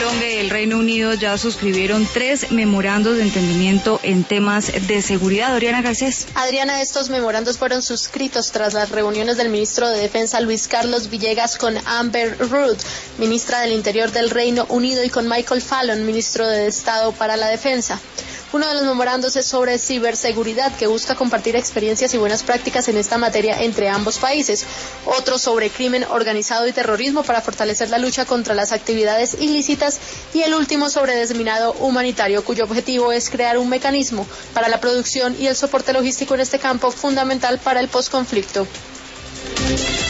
Colombia y el Reino Unido ya suscribieron 3 memorandos de entendimiento en temas de seguridad. Oriana Garcés. Adriana, estos memorandos fueron suscritos tras las reuniones del ministro de Defensa Luis Carlos Villegas con Amber Rudd, ministra del Interior del Reino Unido, y con Michael Fallon, ministro de Estado para la Defensa. Uno de los memorandos es sobre ciberseguridad, que busca compartir experiencias y buenas prácticas en esta materia entre ambos países. Otro sobre crimen organizado y terrorismo para fortalecer la lucha contra las actividades ilícitas. Y el último sobre desminado humanitario, cuyo objetivo es crear un mecanismo para la producción y el soporte logístico en este campo fundamental para el posconflicto.